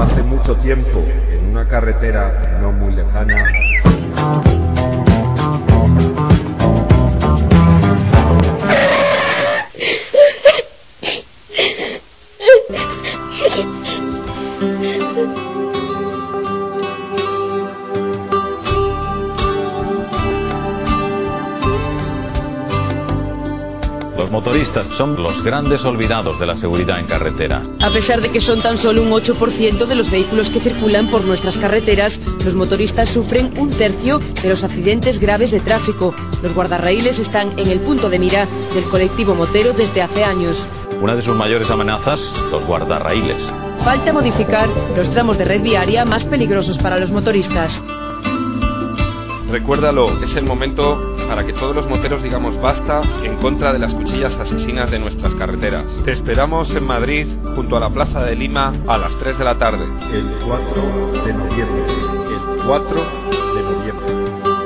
Hace mucho tiempo, en una carretera no muy lejana, Los motoristas son los grandes olvidados de la seguridad en carretera. A pesar de que son tan solo un 8% de los vehículos que circulan por nuestras carreteras, los motoristas sufren un tercio de los accidentes graves de tráfico. Los guardarraíles están en el punto de mira del colectivo motero desde hace años. Una de sus mayores amenazas, los guardarraíles. Falta modificar los tramos de red viaria más peligrosos para los motoristas. Recuérdalo, es el momento para que todos los moteros digamos basta en contra de las cuchillas asesinas de nuestras carreteras. Te esperamos en Madrid, junto a la Plaza de Lima, a las 3 de la tarde. el 4 de noviembre. El 4 de noviembre.